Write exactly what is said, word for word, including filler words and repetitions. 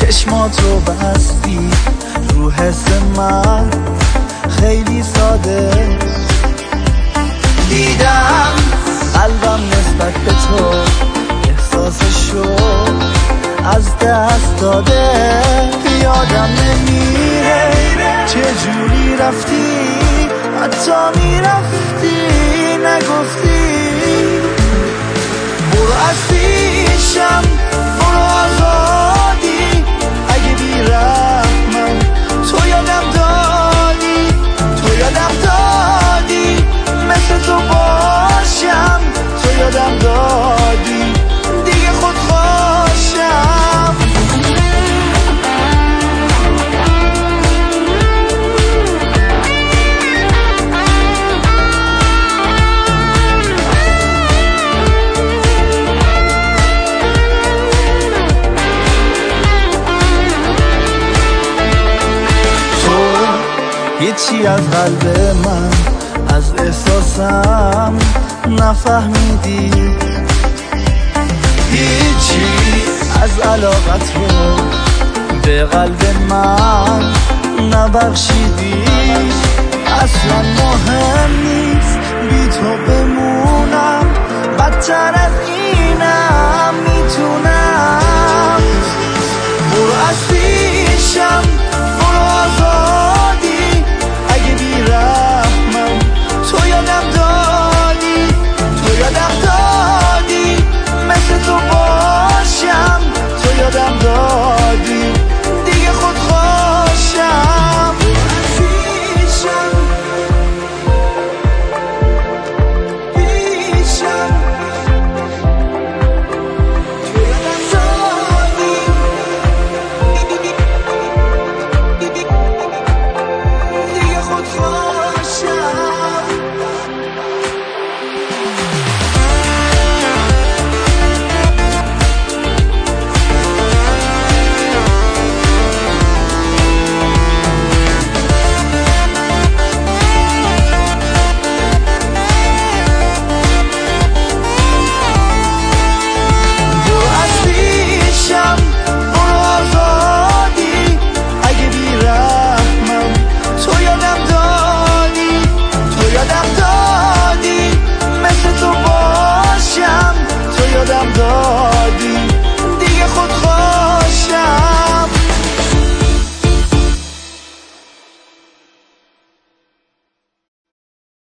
چشماتو بستی رو حس من خیلی ساده. دیدم قلبم نسبت به تو احساسشو از دست داده. یادم نمیره چجوری رفتی، حتی میرفتی نگفتی. برو از پیشم، برو آزادی. اگه بیرحمم تو یادم دادی، تو یادم دادی مثل تو باشم، تو یادم دادی دیگه خودخواشم. هیچی از قلب من، از احساسم نفهمیدی. هیچی از علاقت رو به قلب من نبخشیدی. اصلا مهم نیست بی تو بمونم، بدتر از اینم میتونم. برو از پیشم،